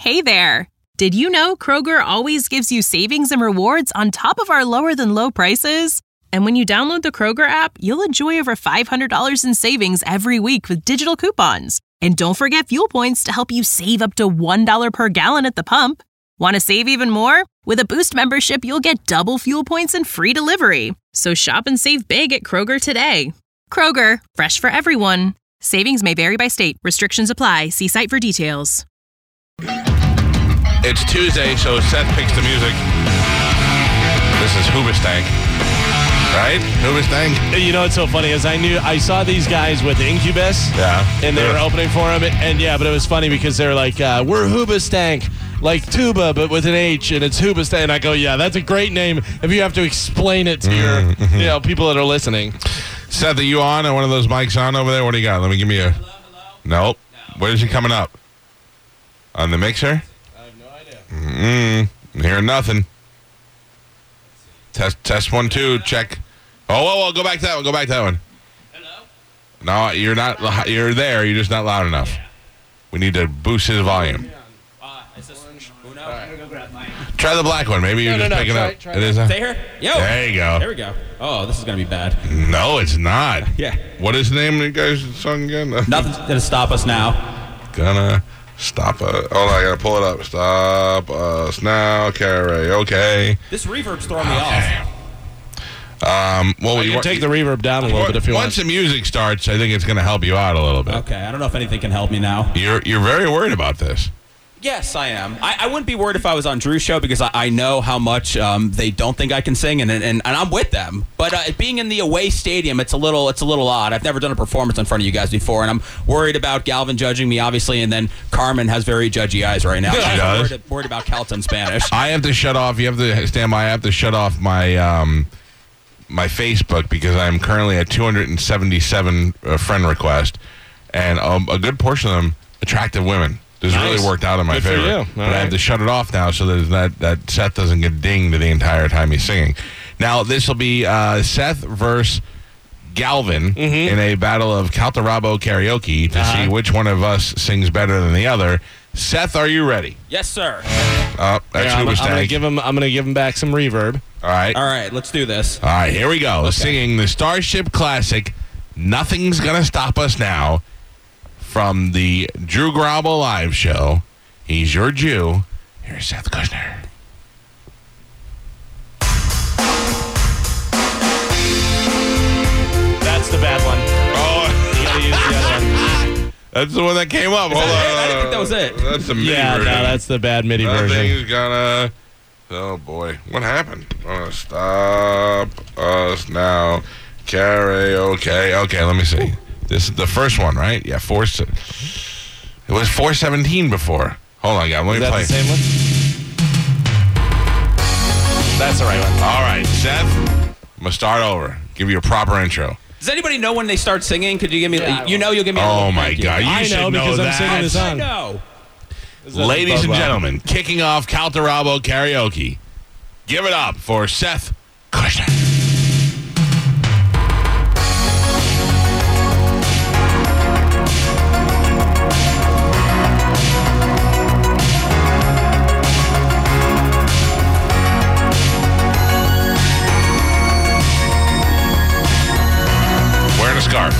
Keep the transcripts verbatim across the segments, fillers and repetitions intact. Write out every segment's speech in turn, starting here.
Hey there! Did you know Kroger always gives you savings and rewards on top of our lower-than-low prices? And when you download the Kroger app, you'll enjoy over five hundred dollars in savings every week with digital coupons. And don't forget fuel points to help you save up to one dollar per gallon at the pump. Want to save even more? With a Boost membership, you'll get double fuel points and free delivery. So shop and save big at Kroger today. Kroger, fresh for everyone. Savings may vary by state. Restrictions apply. See site for details. It's Tuesday, so Seth picks the music. This is Hoobastank. Right? Hoobastank? You know what's so funny is I knew I saw these guys with Incubus. Yeah. And they were opening for him. And, and yeah, but it was funny because they were like, uh, we're Hoobastank. Like tuba, but with an H, and it's Hoobastank. And I go, yeah, that's a great name if you have to explain it to your Mm-hmm. you know, people that are listening. Seth, are you on? Are one of those mics on over there? What do you got? Let me give me a... Hello, hello? Nope. No. Where is he coming up? On the mixer? I have no idea. Mm-mm. Hearing nothing. Test test one, two. Check. Oh, whoa, whoa. Go back to that one. Go back to that one. Hello? No, you're not... You're there. You're just not loud enough. We need to boost his volume. Uh, is this Uno? I'm going to go grab mine. Try the black one. Maybe you're No, just no, no, picking try up. it, try it it. is. A, Stay here? Yo. there you go. There we go. Oh, this is going to be bad. No, it's not. Yeah. What is the name of the guy's song again? Nothing's going to stop us now. Gonna stop us. Hold on, I gotta pull it up. Stop us now, karaoke. This reverb's throwing me Okay. off. Um, well, You you can take the reverb down a little bit if you want. once the music starts, I think it's gonna help you out a little bit. Okay, I don't know if anything can help me now. You're you're very worried about this. Yes, I am. I, I wouldn't be worried if I was on Drew's show because I, I know how much um, they don't think I can sing, and and, and I'm with them. But uh, being in the away stadium, it's a little it's a little odd. I've never done a performance in front of you guys before, and I'm worried about Galvin judging me, obviously, and then Carmen has very judgy eyes right now. She I'm does. Worried, worried about Calton Spanish. I have to shut off. You have to stand by. I have to shut off my um my Facebook because I'm currently at two hundred seventy-seven uh, friend requests, and um, a good portion of them attractive women. This Nice. really worked out in my Good for favor. you. All But I have right. to shut it off now so that that, that Seth doesn't get dinged the entire time he's singing. Now, this will be uh, Seth versus Galvin in a battle of Caltarabo karaoke to Uh-huh. see which one of us sings better than the other. Seth, are you ready? Yes, sir. Oh, that's Here, I'm, I'm Hoobastank. gonna give him. I'm gonna give him back some reverb. All right. All right, let's do this. All right, here we go. Singing the Starship Classic, Nothing's Gonna Stop Us Now, from the Drew Garabo Live Show. He's your Jew. Here's Seth Kushner. That's the bad one. Oh, You gotta use the other one. that's the one that came up. Hold that on. it? I didn't think that was it. That's the MIDI Yeah, version. no, that's the bad MIDI version. Nothing's gonna... Oh, boy. What happened? Oh, stop us now. Karaoke. Okay, let me see. This is the first one, right? Yeah, four... se- It was four seventeen before. Hold on, guys. Let Is me that play. the same one? That's the right one. All right, Seth, I'm going to start over. Give you a proper intro. Does anybody know when they start singing? Could you give me? Yeah, I you know, you'll give me. A Oh, little my thank you. God. You I should know because I'm that. singing the I song. know. This doesn't Ladies bode and well. gentlemen, kicking off Caltarabo karaoke. Give it up for Seth Kushner. Wearing a scarf.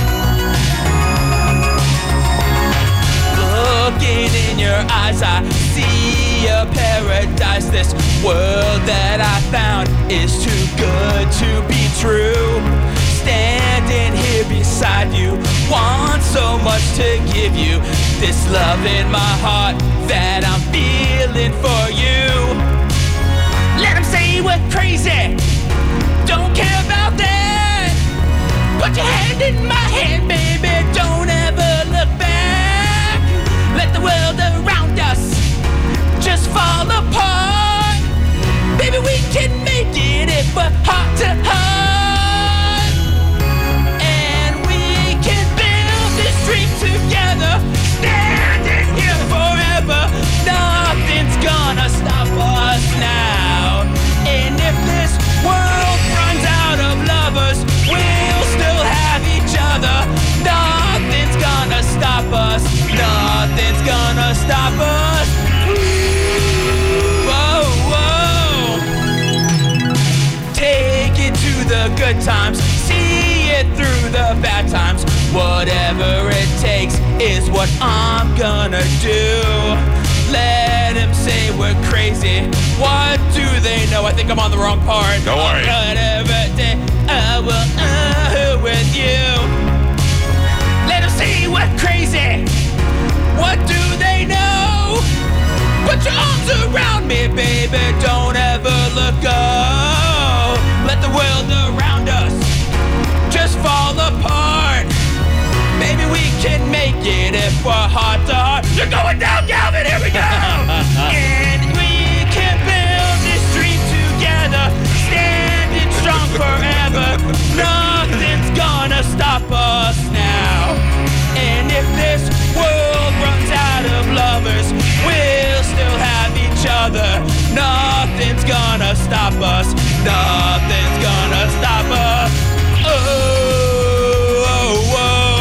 Looking in your eyes, I see a paradise. This world that I found is too good to be true. Standing here beside you, want so much to give you. This love in my heart that I'm feeling for you. Let them say we're crazy, don't care about that. Put your hand in my hand, baby, don't ever look back. Let the world around us just fall apart. Baby, we can make it if we're heart to heart. And we can build this dream together, standing here forever. Nothing's gonna stop us now. And if this world runs out of lovers, we'll still have each other. I'm gonna do. Let him say we're crazy. What do they know? I think I'm on the wrong part. Don't worry. Whatever day I will uh, with you. Let him say we're crazy. What do they know? Put your arms around me, baby. Don't ever look go. Let the world around us just fall apart. Maybe we can make it if we're heart to heart. You're going down, Galvin. Here we go. And we can build this dream together, standing strong forever. Nothing's gonna stop us now. And if this world runs out of lovers, we'll still have each other. Nothing's gonna stop us. Nothing's gonna stop us. Oh, oh,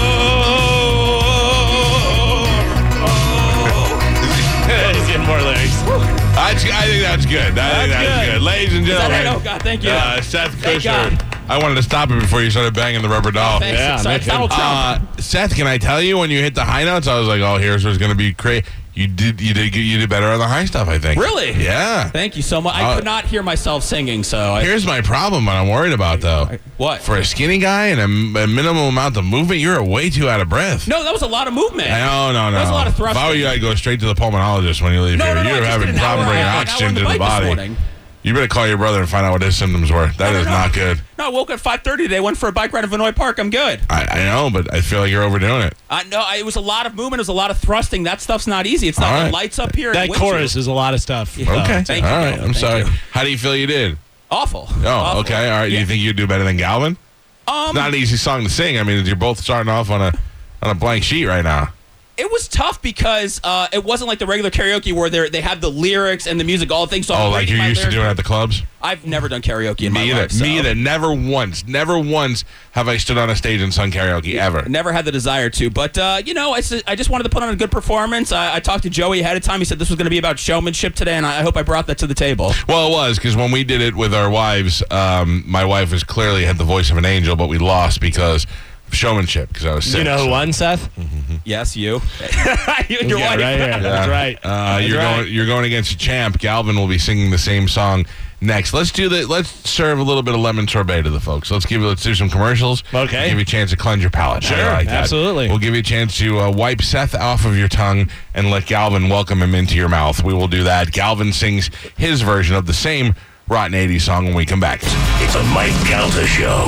oh, oh. He's getting more lyrics. I, I think that's good. I think That's that's good. good. Ladies and Is that gentlemen. it? Oh, God, thank you. Uh, Seth Thank Kushner. God. I wanted to stop it before you started banging the rubber doll. Thanks. Yeah, Sorry, make Donald it- Trump. Uh, Seth, can I tell you when you hit the high notes? I was like, oh, here's what's going to be great. You did, you did, you did better on the high stuff. I think. Really? Yeah. Thank you so much. I Uh, could not hear myself singing, so I, Here's my problem. What I'm worried about, though. what? For a skinny guy and a, a minimal amount of movement, you're way too out of breath. No, that was a lot of movement. No, no, no. That was a lot of If I were thrusting. you, I'd go straight to the pulmonologist when you leave No, here. no, no, I You're just having did an problem hour- bringing an hour oxygen on to the the bike this body. morning. You better call your brother and find out what his symptoms were. That No, no, is no. not good. No, I woke up at five thirty today, went for a bike ride at Vinoy Park. I'm good. I, I know, but I feel like you're overdoing it. I know I, it was a lot of movement. It was a lot of thrusting. That stuff's not easy. It's not All the right. lights up here. That and wind chorus chill. is a lot of stuff. Yeah. Okay. Thank you, all right. Galvin. I'm Thank sorry. you. How do you feel you did? Awful. Oh, Awful. okay. All right. Do Yeah. you think you'd do better than Galvin? Um, Not an easy song to sing. I mean, you're both starting off on a on a blank sheet right now. it was tough because uh, it wasn't like the regular karaoke where they they have the lyrics and the music, all the things. So Oh, I'm like reading you're my used to lyrics. doing at the clubs? I've never done karaoke in my Me either. life. so Me either. Never once. Never once have I stood on a stage and sung karaoke ever. Never had the desire to, but uh, you know, I, s- I just wanted to put on a good performance. I, I talked to Joey ahead of time. He said this was going to be about showmanship today, and I, I hope I brought that to the table. Well, it was because when we did it with our wives, um, my wife was clearly had the voice of an angel, but we lost because of showmanship because I was sick. You know who so- won, Seth? Yes, you. you and your Yeah, wife. right here. That's right. Uh, That's you're right. going. You're going against a champ. Galvin will be singing the same song next. Let's do the. Let's serve a little bit of lemon sorbet to the folks. Let's give you. Let's do some commercials. Okay. Give you a chance to cleanse your palate. Sure, I like that. absolutely. We'll give you a chance to uh, wipe Seth off of your tongue and let Galvin welcome him into your mouth. We will do that. Galvin sings his version of the same Rotten eighties song when we come back. It's a Mike Calta show.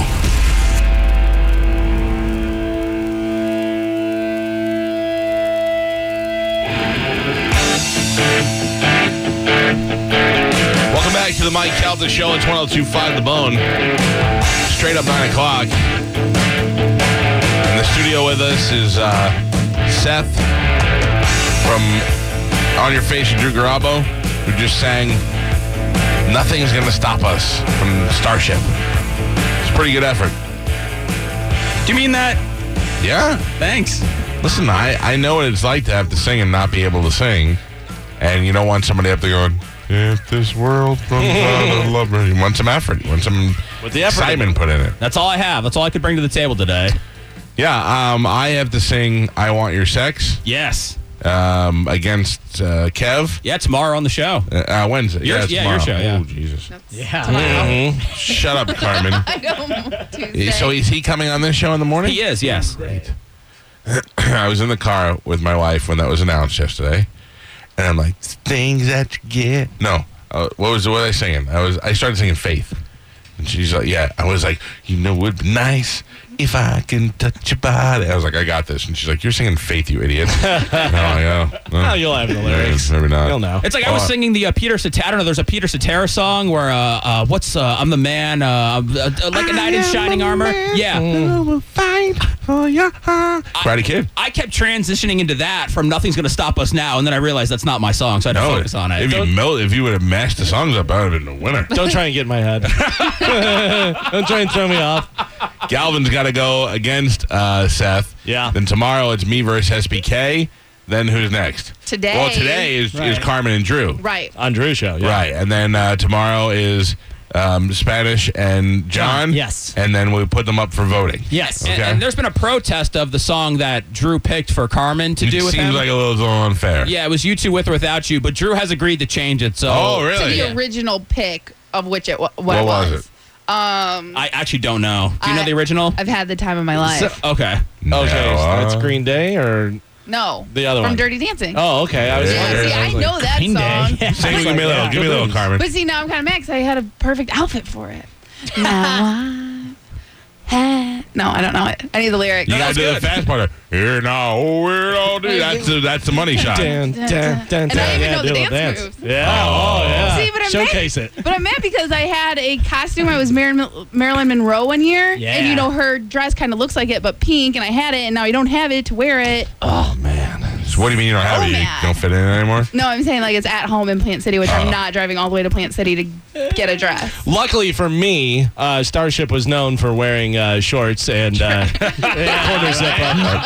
Welcome back to the Mike Calta Show. It's one oh two point five The Bone. Straight up nine o'clock. In the studio with us is uh, Seth from On Your Face with Drew Garabo, who just sang Nothing's Gonna Stop Us from Starship. It's a pretty good effort. Do you mean that? Yeah. Thanks. Listen, I, I know what it's like to have to sing and not be able to sing. And you don't want somebody up there going, if this world runs out of love. You want some effort. You want some With the effort. excitement put in it. That's all I have. That's all I could bring to the table today. Yeah, um, I have to sing I Want Your Sex Yes. um, against uh, Kev. Yeah, tomorrow on the show. Uh, uh, Wednesday. Your- it's yeah, your tomorrow. show, yeah. Oh, Jesus. Yeah. Shut up, Carmen. I know. Tuesday. So is he coming on this show in the morning? He is, yes. I was in the car with my wife when that was announced yesterday, and I'm like, things that you get. No, uh, what was what was I singing? I was I started singing Faith, and she's like, yeah. I was like, you know, it would be nice if I can touch your body. I was like, I got this, and she's like, you're singing Faith, you idiot. No, yeah, no. Well, you'll have the lyrics. Maybe not. You'll know. It's like I was Uh, singing the uh, Peter Cetera. I don't know, there's a Peter Cetera song where, uh, uh, what's, uh, I'm the man, uh, uh, uh, like a knight in shining armor. Yeah. will fight for your heart. Karate Kid. I kept transitioning into that from Nothing's Gonna Stop Us Now, and then I realized that's not my song, so I had to No, focus on it. If you Don't- mel- if you would have mashed the songs up, I would have been the winner. Don't try and get in my head. Don't try and throw me off. Galvin's got to go against uh, Seth. Yeah. Then tomorrow it's me versus S B K. Then who's next? Today. Well, today is, is Right. Carmen and Drew. Right. On Drew's show. Yeah. Right. And then uh, tomorrow is um, Spanish, and John. Yes. And then we put them up for voting. Yes. Okay. And, and there's been a protest of the song that Drew picked for Carmen to It do with seems him. like a little unfair. Yeah, it was You Two With or Without You, but Drew has agreed to change it. So Oh, To really? the Yeah. original pick of which it wa- what, What it was was. it? Um, I actually don't know. Do you know I- the original? I've had the time of my life. Okay. No, Okay, so that's uh, Green Day or no, the other from one? Dirty Dancing. Oh, okay. I was Yeah, wondering. See, I I was like, know that Green Day. song. Yeah. Sing, give me a little, Yeah. give me a little, Carmen. But see, now I'm kind of mad because I had a perfect outfit for it. Now I had... No, I don't know it. I need the lyric. You gotta do the fast part. Of, Here now, we're all do. That's the that's the money shot. Dun, dun, dun, dun, And I even yeah, know the do a little dance moves. Yeah. Oh, yeah. See, but I'm Showcase mad, it. But I'm mad because I had a costume. I was Marilyn, Marilyn Monroe one year, Yeah. and you know her dress kind of looks like it, but pink. And I had it, and now I don't have it to wear it. Oh Man. So what do you mean you don't have Oh, it? You man. don't fit in it anymore? no, I'm saying like it's at home in Plant City, which Oh. I'm not driving all the way to Plant City to get a dress. Luckily for me, uh, Starship was known for wearing uh, shorts and uh, quarter zip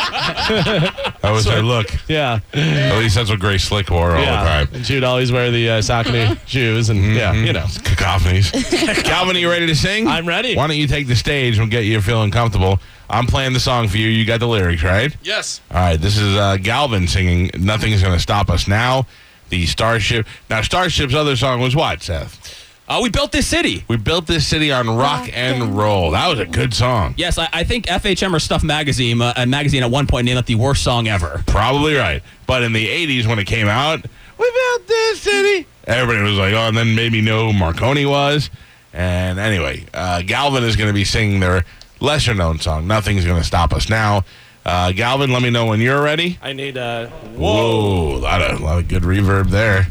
up. That was her look. Yeah. At least that's what Grace Slick wore all Yeah. the time. And she would always wear the uh, Saucony shoes and, yeah, you know. Cacophonies. Calvin, are you ready to sing? I'm ready. Why don't you take the stage and we'll get you feeling comfortable? I'm playing the song for you. You got the lyrics, right? Yes. All right, this is uh, Galvin singing Nothing's Gonna Stop Us Now. The Starship. Now, Starship's other song was what, Seth? Uh, we built this city. We built this city on rock and roll. That was a good song. Yes, I, I think F H M or Stuff Magazine, uh, a magazine at one point named it the worst song ever. Probably right. But in the eighties when it came out, we built this city. Everybody was like, oh, and then made me know who Marconi was. And anyway, uh, Galvin is going to be singing their lesser known song, Nothing's Gonna Stop Us Now. Uh, Galvin, let me know when you're ready. I need uh, Whoa, a lot of, a lot of good reverb there.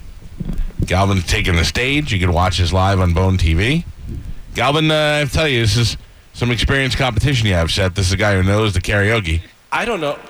Galvin's taking the stage. You can watch this live on Bone T V. Galvin, uh, I have to tell you, this is some experienced competition you have, Seth. This is a guy who knows the karaoke. I don't know.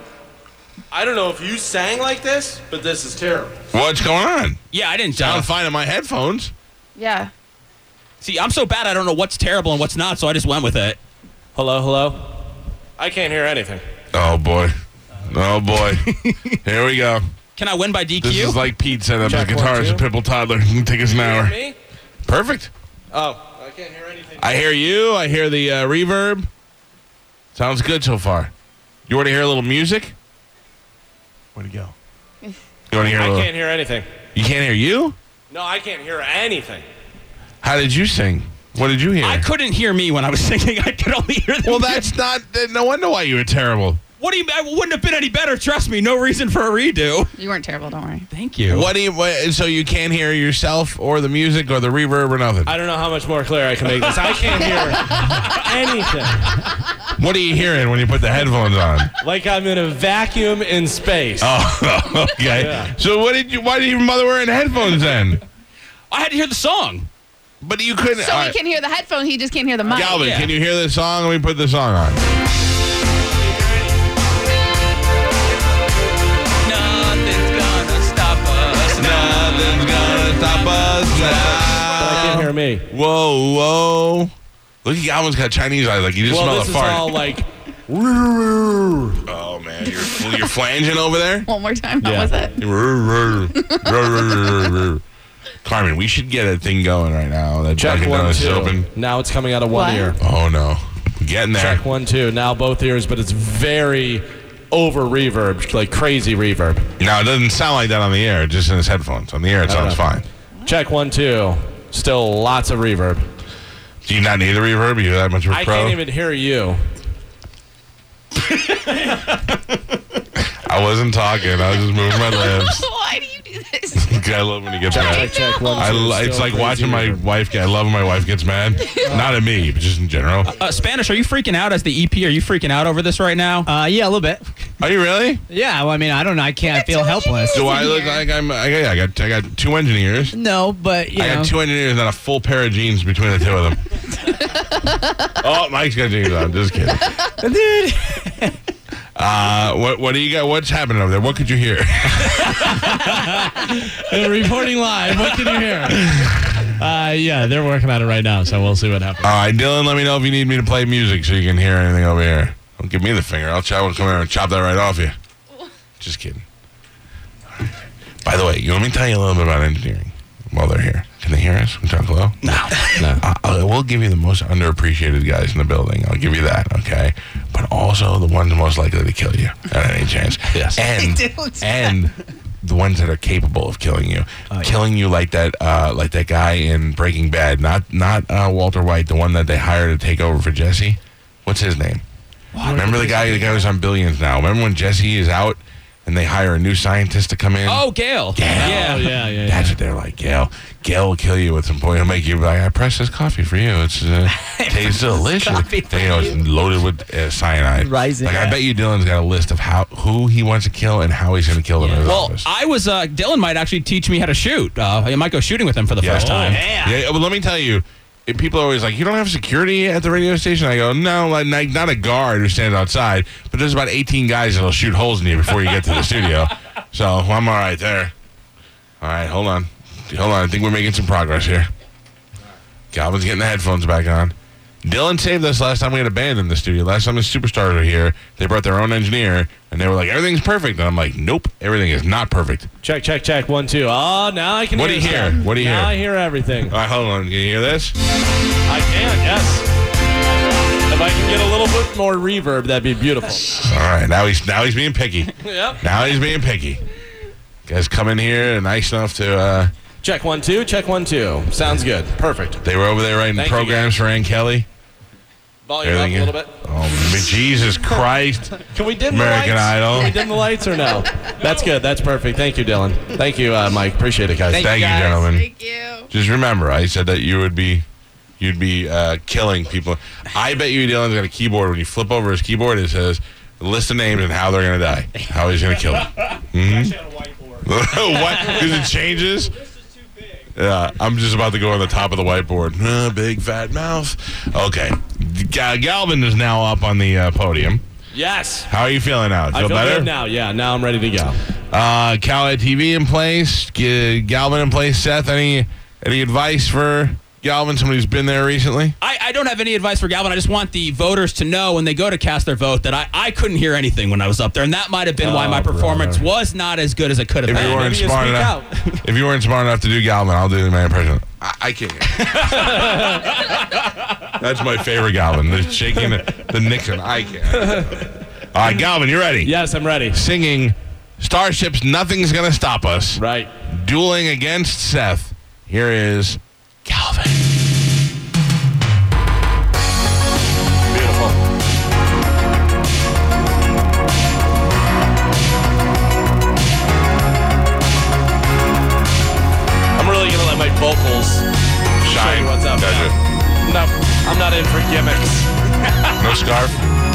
I don't know if you sang like this, but this is terrible. What's going on? Yeah, I didn't uh, Sound fine in my headphones. Yeah. See, I'm so bad I don't know what's terrible and what's not, so I just went with it. Hello, hello? I can't hear anything. Oh, boy. Oh, boy. Here we go. Can I win by D Q? This is like Pete set up Check his one, guitar as a two. pimple toddler. It can take us an hour. Me? Perfect. Oh, I can't hear anything. I hear you. I hear the uh, reverb. Sounds good so far. You want to hear a little music? Where'd he go? You want to hear a I little? can't hear anything. You can't hear you? No, I can't hear anything. How did you sing? What did you hear? I couldn't hear me when I was singing. I could only hear the well, that's not. No wonder why you were terrible. What do you? I wouldn't have been any better. Trust me. No reason for a redo. You weren't terrible, don't worry. Thank you. What do you? What, so you can't hear yourself or the music or the reverb or nothing. I don't know how much more clear I can make this. I can't hear anything. What are you hearing when you put the headphones on? Like I'm in a vacuum in space. Oh, okay. Yeah. So what did you? Why did your mother wearing headphones then? I had to hear the song. But you couldn't. So all he right. can hear the headphone, he just can't hear the mic. Galvin, yeah. can you hear this song? Let me put the song on. Nothing's gonna stop us. Nothing's gonna stop us But I can't now. hear me. Whoa, whoa. Look at Galvin's got Chinese eyes. Like you just Well, smell this a is fart. all like. Oh man, you're you're flanging over there. One more time. How Yeah. was it? Carmen, we should get a thing going right now. That Check Dunkin' one, Donuts is two. open. Now it's coming out of one What? ear. Oh no, we're getting there. Check one, two. Now both ears, but it's very over reverb, like crazy reverb. Now it doesn't sound like that on the air, just in his headphones. On the air, it I don't sounds know. fine. Check one, two. Still lots of reverb. Do you not need the reverb? Are you that much of a I pro? can't even hear you. I wasn't talking. I was just moving my lips. Why do you do this? I love when he gets Check, mad. check one, two. I, lo- it's Still like crazy watching my reverb. wife get. I love when my wife gets mad. Not at me, but just in general. Uh, Spanish, are you freaking out as the E P? Are you freaking out over this right now? Uh, yeah, a little bit. Are you really? Yeah, well, I mean, I don't know. I can't. I got feel two helpless. Do I in look here. like I'm? I got, I got. I got two engineers. No, but you I know. got two engineers and a full pair of jeans between the two of them. Oh, Mike's got jeans on. Just kidding. Dude. Uh, what what do you got? What's happening over there? What could you hear? Uh, reporting live. What can you hear? Uh, yeah, they're working on it right now, so we'll see what happens. All right, Dylan, let me know if you need me to play music so you can hear anything over here. Don't give me the finger. I'll chop, come here and chop that right off you. Just kidding. All right. By the way, you want me to tell you a little bit about engineering? while they're here. Can they hear us? We talk low? No. No. I, I will give you the most underappreciated guys in the building. I'll give you that, okay? But also the ones most likely to kill you at any chance. Yes. And, and the ones that are capable of killing you. Oh, yeah. Killing you like that uh, like that guy in Breaking Bad. Not not uh, Walter White, the one that they hired to take over for Jesse. What's his name? Remember the guy, the guy who's on Billions now? Remember when Jesse is out and they hire a new scientist to come in? Oh, Gail. Gail. Yeah. Oh, yeah, yeah, That's yeah. what they're like. Gail, Gail will kill you with some point. He'll make you like, I pressed this coffee for you. It's uh, tastes delicious. coffee for You know, it's loaded with uh, cyanide. Rising Like I up. bet you Dylan's got a list of how who he wants to kill and how he's going to kill them in his Well, office. I was, uh, Dylan might actually teach me how to shoot. Uh, I might go shooting with him for the Yeah. first time. Yeah. Yeah, but let me tell you, if people are always like, you don't have security at the radio station? I go, no, like, like, not a guard who stands outside, but there's about eighteen guys that'll shoot holes in you before you get to the studio. So I'm all right there. All right, hold on. Hold on. I think we're making some progress here. Calvin's getting the headphones back on. Dylan saved us last time we had a band in the studio. Last time the Superstars were here, they brought their own engineer, and they were like, everything's perfect. And I'm like, nope, everything is not perfect. Check, check, check. One, two. Oh, now I can What hear do you hear? stuff. What do you now hear? I hear everything. All right, hold on. Can you hear this? I can, yes. If I can get a little bit more reverb, that'd be beautiful. All right, now he's now he's being picky. Yep. Now he's being picky. Guys come in here and nice enough to, uh, Check one, two. Check one, two. Sounds good. Perfect. they were over there writing Thank you, programs for Ann Kelly. Volume up a Everything- little bit. Oh, my Jesus Christ. Can we dim American the lights? Idol. Can we dim the lights or no? That's good. That's perfect. Thank you, Dylan. Thank you, uh, Mike. Appreciate it, guys. Thank you, guys. gentlemen. Thank you. Just remember, I said that you would be, you'd be uh, killing people. I bet you Dylan's got a keyboard. When you flip over his keyboard, it says a list of names and how they're going to die. How he's going to kill them. Mm-hmm. What? Because it changes? Yeah, I'm just about to go on the top of the whiteboard. Uh, big fat mouth. Okay. Gal- Galvin is now up on the uh, podium. Yes. How are you feeling now? Feel, I feel better? good now. Yeah, now I'm ready to go. Uh, Cal T V in place. G- Galvin in place. Seth, any any advice for Galvin? Somebody who's been there recently? I, I don't have any advice for Galvin. I just want the voters to know when they go to cast their vote that I, I couldn't hear anything when I was up there. And that might have been why Oh, my performance brother. was not as good as it could have If been. you weren't maybe you smart speak enough, if you weren't smart enough to do Galvin, I'll do my impression. I, I can't. That's my favorite Galvin. The shaking the, the Nixon. I can't. All right, Galvin, you ready? Yes, I'm ready. Singing Starships, Nothing's Gonna Stop Us. Right. Dueling against Seth. Here is Galvin. Beautiful. I'm really gonna let my vocals show Shine. you what's up. Gotcha. No, I'm not in for gimmicks. No scarf?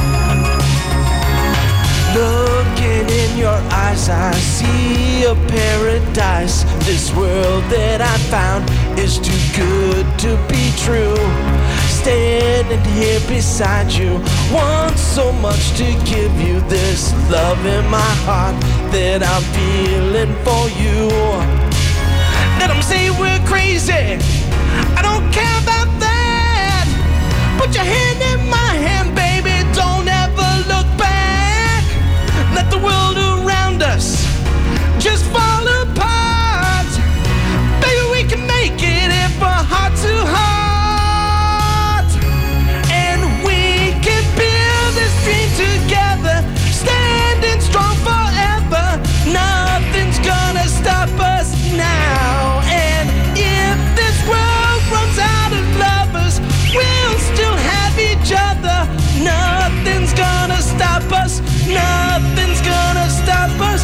Looking in your eyes, I see a paradise. This world that I found is too good to be true. Standing here beside you, want so much to give you this love in my heart that I'm feeling for you. Let them say we're crazy, I don't care about that. Put your hand in my hand, baby, don't ever look back. Let the world around us just fall apart. Baby, we can make it if we're heart to heart. And we can build this dream together, standing strong forever. Nothing's gonna stop us now. And if this world runs out of lovers, we'll still have each other. Nothing's gonna stop us. Nothing's gonna stop us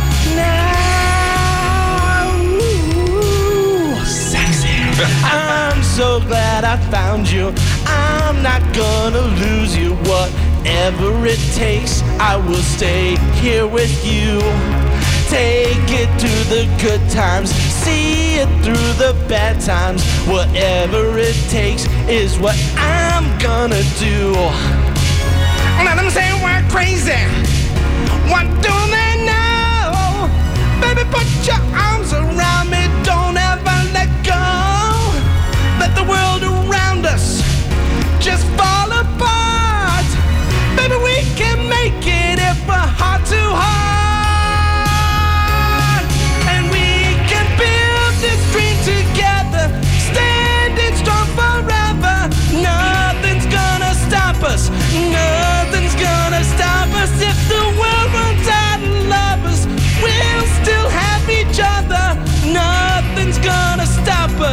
now. Ooh, sexy. I'm so glad I found you. I'm not gonna lose you. Whatever it takes, I will stay here with you. Take it through the good times, see it through the bad times. Whatever it takes is what I'm gonna do. Let them say we're crazy. What do they know? Baby, put your arms around me, don't ever let go. Let the world around us just fall apart. Baby, we can make it if we're heart to heart. And we can build this dream together.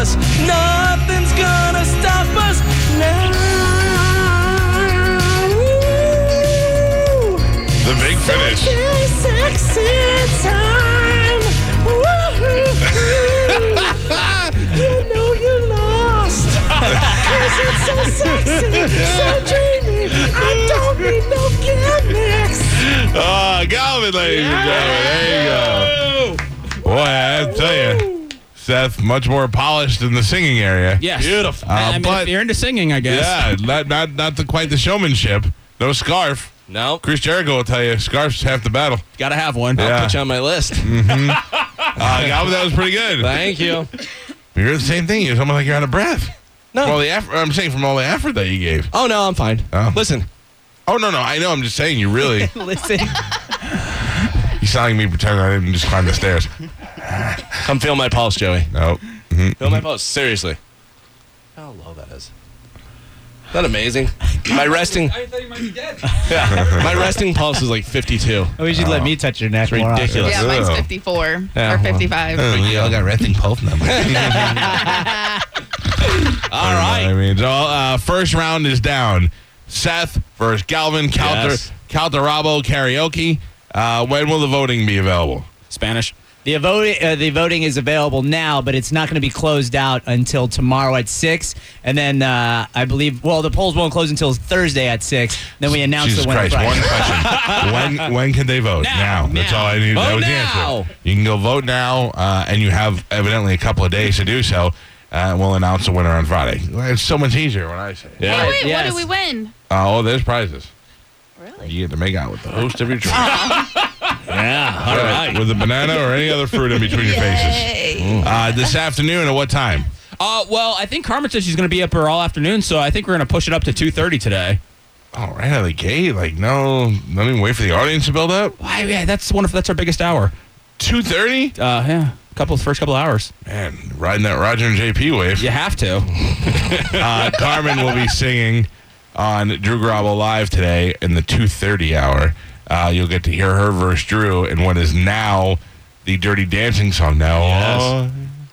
us. Nothing's gonna stop us now. The big finish. Sexy time. You know you lost. Cause it's so sexy, so dreamy. I don't need no gimmicks. Oh, Galvin, ladies and gentlemen. There you go. Boy, I have to tell you, Seth, much more polished in the singing area. Yes. Beautiful. Uh, I mean, but- if you're into singing, I guess. Yeah, not not not the, quite the showmanship. No scarf. No, Chris Jericho will tell you, scarf's half the battle. Gotta have one. Yeah. I'll put you on my list. Uh, Galvin, that was pretty good. Thank you. You're the same thing. You're almost like you're out of breath. No. From all the effort, I'm saying from all the effort that you gave. Oh, no, I'm fine. Oh. Listen. Oh, no, no. I know. I'm just saying you really. Listen. You sound like me pretending I didn't just climb the stairs. Come feel my pulse, Joey. No. Feel my pulse. Seriously. How low that is. Isn't that amazing? My resting. I thought you might be dead. Yeah. My resting pulse is like fifty-two. I wish you'd let me touch your neck. It's more often. ridiculous. Yeah, mine's Ugh. fifty-four Yeah, or well. fifty-five. We all got resting pulse numbers. All right. I mean, so, uh, first round is down. Seth versus Galvin. Calder, Yes. Calderabo karaoke. Uh, when will the voting be available? Spanish. The voting, uh, the voting is available now, but it's not going to be closed out until tomorrow at six. And then uh, I believe, well, the polls won't close until Thursday at six. Then we announce Jesus the winner. Christ! Friday. One question: When when can they vote? Now, That's now. all I need. That Vote was the now. answer. You can go vote now, uh, and you have evidently a couple of days to do so. Uh, we'll announce the winner on Friday. It's so much easier when I say it. Yeah. Hey, wait, Yes. what did we win? Uh, oh, there's prizes. Really? You get to make out with the host of your choice. Yeah. All right. With a banana or any other fruit in between your faces. Uh, this afternoon at what time? Uh, well, I think Carmen said she's going to be up here all afternoon, so I think we're going to push it up to two thirty today. Oh, right out of the gate. Like, no, not even wait for the audience to build up. Why? Yeah, that's one of that's our biggest hour. two thirty? Uh, yeah, couple first couple hours. Man, riding that Roger and J P wave. You have to. Uh, Carmen will be singing on Drew Garabo Live today in the two thirty hour. Uh, you'll get to hear her verse Drew in what is now the Dirty Dancing song. Now, Yes.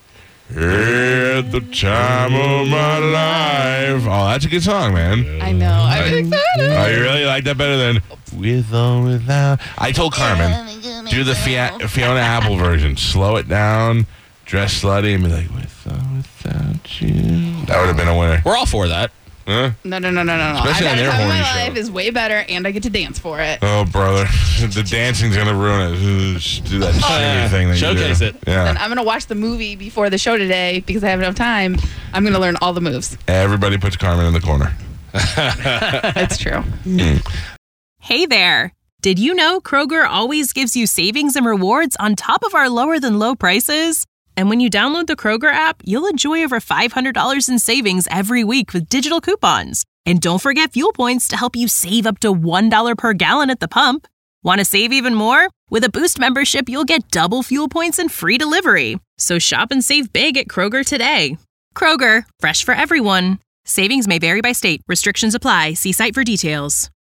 at the time of my life. Oh, that's a good song, man. I know. I'm excited. Oh, you really like that better than With or Without? I told Carmen, do the Fia- Fiona Apple version. Slow it down, dress slutty, and be like, With or Without You. That would have been a winner. We're all for that. Huh? No, no, no, no, no, no. Especially I on got their time of my horny show. life is way better, and I get to dance for it. Oh, brother. The dancing's going to ruin it. Just do that yeah. sugar thing that Showcase you do. it. Yeah. And I'm gonna watch the movie before the show today because I have enough time. I'm gonna learn all the moves. Everybody puts Carmen in the corner. It's true. Hey there! Did you know Kroger always gives you savings and rewards on top of our lower than low prices? And when you download the Kroger app, you'll enjoy over five hundred dollars in savings every week with digital coupons. And don't forget fuel points to help you save up to one dollar per gallon at the pump. Want to save even more? With a Boost membership, you'll get double fuel points and free delivery. So shop and save big at Kroger today. Kroger, fresh for everyone. Savings may vary by state. Restrictions apply. See site for details.